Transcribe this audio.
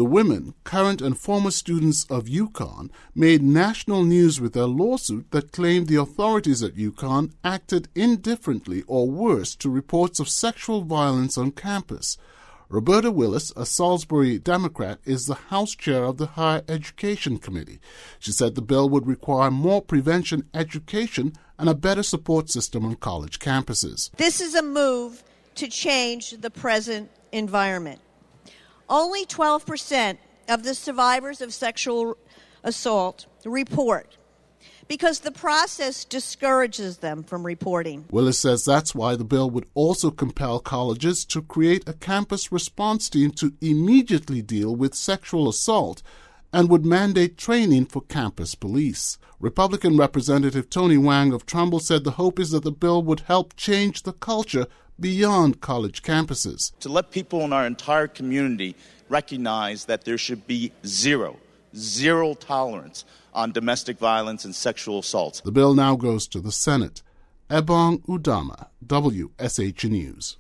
The women, current and former students of UConn, made national news with their lawsuit that claimed the authorities at UConn acted indifferently or worse to reports of sexual violence on campus. Roberta Willis, a Salisbury Democrat, is the House Chair of the Higher Education Committee. She said the bill would require more prevention education and a better support system on college campuses. This is a move to change the present environment. Only 12% of the survivors of sexual assault report because the process discourages them from reporting. Willis says that's why the bill would also compel colleges to create a campus response team to immediately deal with sexual assault and would mandate training for campus police. Republican Representative Tony Wang of Trumbull said the hope is that the bill would help change the culture beyond college campuses. To let people in our entire community recognize that there should be zero tolerance on domestic violence and sexual assaults. The bill now goes to the Senate. Ebong Udama, WSH News.